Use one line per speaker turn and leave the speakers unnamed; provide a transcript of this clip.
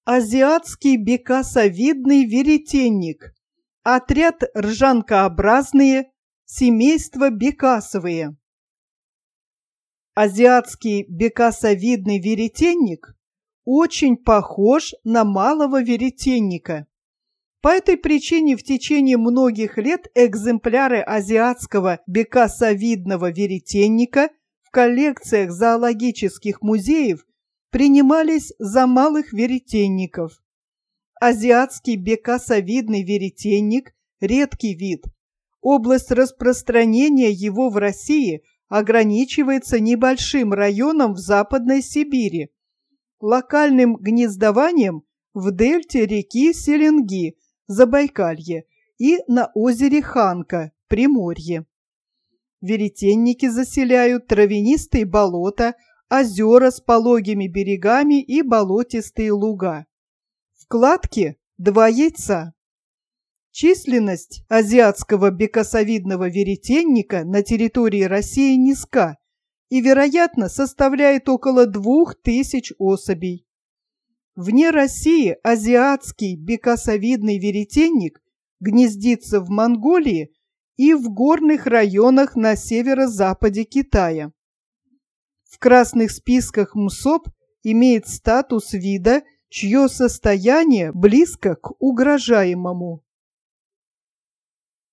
Азиатский бекасовидный веретенник. Отряд ржанкообразные, семейство бекасовые. Азиатский бекасовидный веретенник очень похож на малого веретенника. По этой причине в течение многих лет экземпляры азиатского бекасовидного веретенника в коллекциях зоологических музеев принимались за малых веретенников. Азиатский бекасовидный веретенник – редкий вид. Область распространения его в России ограничивается небольшим районом в Западной Сибири, локальным гнездованием в дельте реки Селенги, Забайкалье, и на озере Ханка, Приморье. Веретенники заселяют травянистые болота, озера с пологими берегами и болотистые луга. В кладке 2 яйца. Численность азиатского бекасовидного веретенника на территории России низка и, вероятно, составляет около 2000 особей. Вне России азиатский бекасовидный веретенник гнездится в Монголии и в горных районах на северо-западе Китая. В красных списках МСОП имеет статус вида, чье состояние близко к угрожаемому.